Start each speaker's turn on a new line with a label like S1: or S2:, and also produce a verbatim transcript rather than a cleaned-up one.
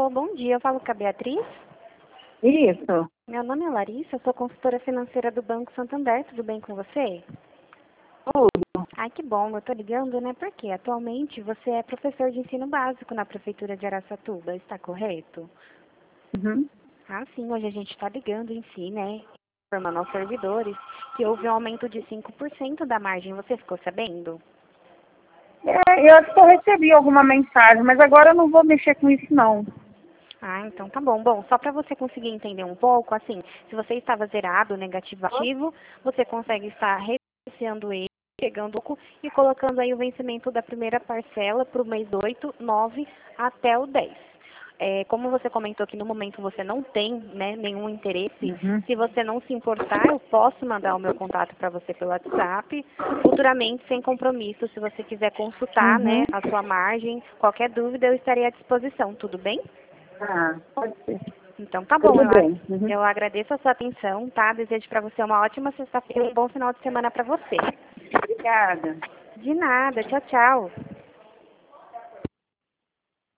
S1: bom dia. Eu falo com a Beatriz.
S2: Isso.
S1: Meu nome é Larissa, eu sou consultora financeira do Banco Santander. Tudo bem com você?
S2: Tudo.
S1: Ai, que bom. Eu tô ligando, né? Porque atualmente você é professor de ensino básico na Prefeitura de Araçatuba. Está correto?
S2: Uhum.
S1: Ah, sim. Hoje a gente está ligando em si, né? Informando aos servidores que houve um aumento de cinco por cento da margem. Você ficou sabendo?
S2: É, eu acho que eu recebi alguma mensagem, mas agora eu não vou mexer com isso, não.
S1: Ah, então tá bom. Bom, só para você conseguir entender um pouco, assim, se você estava zerado, negativo, ativo, você consegue estar reiniciando ele, pegando o e colocando aí o vencimento da primeira parcela para o mês oito, nove até o dez. É, como você comentou que no momento você não tem, né, nenhum interesse,
S2: Uhum.
S1: se você não se importar, eu posso mandar o meu contato para você pelo WhatsApp, futuramente sem compromisso, se você quiser consultar, né,
S2: Uhum.
S1: a sua margem, qualquer dúvida eu estarei à disposição, tudo bem?
S2: Ah, pode ser.
S1: Então tá bom,
S2: Tudo
S1: eu, a-
S2: bem. Uhum.
S1: eu agradeço a sua atenção, tá? Desejo para você uma ótima sexta-feira e um bom final de semana para você.
S2: Obrigada.
S1: De nada, tchau, tchau.